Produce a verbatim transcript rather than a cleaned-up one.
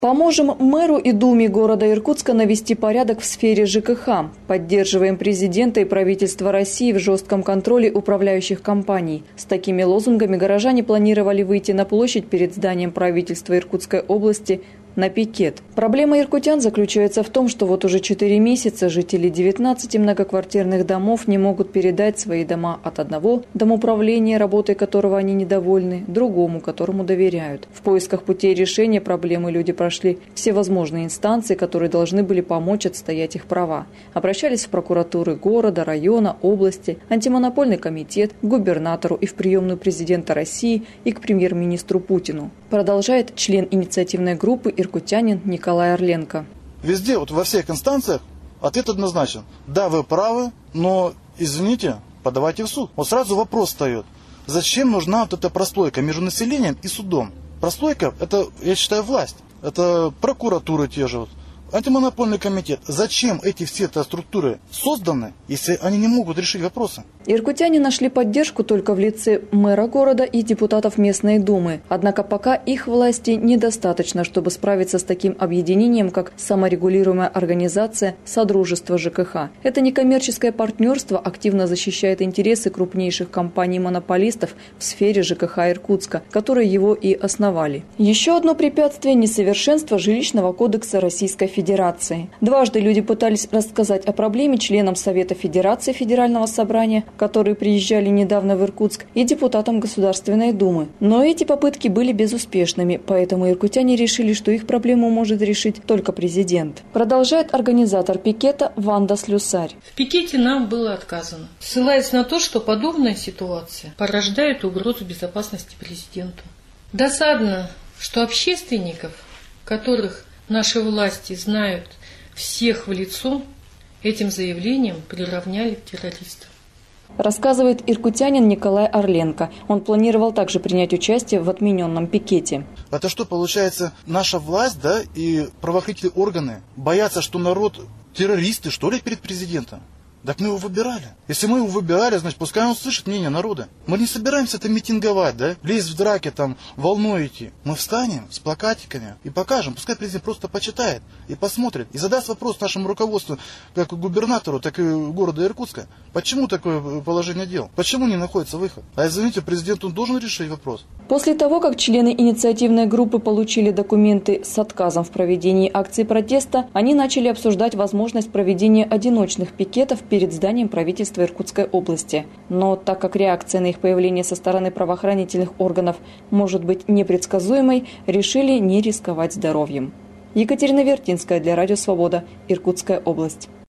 Поможем мэру и Думе города Иркутска навести порядок в сфере ЖКХ. Поддерживаем президента и правительство России в жестком контроле управляющих компаний. С такими лозунгами горожане планировали выйти на площадь перед зданием правительства Иркутской области на пикет. Проблема иркутян заключается в том, что вот уже четыре месяца жители девятнадцати многоквартирных домов не могут передать свои дома от одного домоуправления, работой которого они недовольны, другому, которому доверяют. В поисках путей решения проблемы люди прошли все возможные инстанции, которые должны были помочь отстоять их права. Обращались в прокуратуры города, района, области, антимонопольный комитет, к губернатору и в приемную президента России и к премьер-министру Путину. Продолжает член инициативной группы иркутянин Николай Орленко. Везде, вот во всех инстанциях ответ однозначен. Да, вы правы, но, извините, подавайте в суд. Вот сразу вопрос встает. Зачем нужна вот эта прослойка между населением и судом? Прослойка – это, я считаю, власть. Это прокуратуры те же, вот, антимонопольный комитет. Зачем эти все -то структуры созданы, если они не могут решить вопросы? Иркутяне нашли поддержку только в лице мэра города и депутатов местной думы. Однако пока их власти недостаточно, чтобы справиться с таким объединением, как саморегулируемая организация «Содружество ЖКХ». Это некоммерческое партнерство активно защищает интересы крупнейших компаний-монополистов в сфере ЖКХ Иркутска, которые его и основали. Еще одно препятствие – несовершенство жилищного кодекса Российской Федерации. Федерации. Дважды люди пытались рассказать о проблеме членам Совета Федерации Федерального собрания, которые приезжали недавно в Иркутск, и депутатам Государственной Думы. Но эти попытки были безуспешными, поэтому иркутяне решили, что их проблему может решить только президент. Продолжает организатор пикета Ванда Слюсарь. В пикете нам было отказано, ссылаясь на то, что подобная ситуация порождает угрозу безопасности президенту. Досадно, что общественников, которых наши власти знают всех в лицо, этим заявлением приравняли к террористам. Рассказывает иркутянин Николай Орленко. Он планировал также принять участие в отмененном пикете. Это что, получается, наша власть, да, и правоохранительные органы боятся, что народ террористы, что ли, перед президентом? Так мы его выбирали. Если мы его выбирали, значит, пускай он слышит мнение народа. Мы не собираемся там митинговать, да, лезть в драки, там, волной идти. Мы встанем с плакатиками и покажем. Пускай президент просто почитает и посмотрит. И задаст вопрос нашему руководству, как губернатору, так и города Иркутска. Почему такое положение дел? Почему не находится выход? А извините, президент, он должен решить вопрос. После того, как члены инициативной группы получили документы с отказом в проведении акции протеста, они начали обсуждать возможность проведения одиночных пикетов перед зданием правительства Иркутской области. Но так как реакция на их появление со стороны правоохранительных органов может быть непредсказуемой, решили не рисковать здоровьем. Екатерина Вертинская для Радио Свобода, Иркутская область.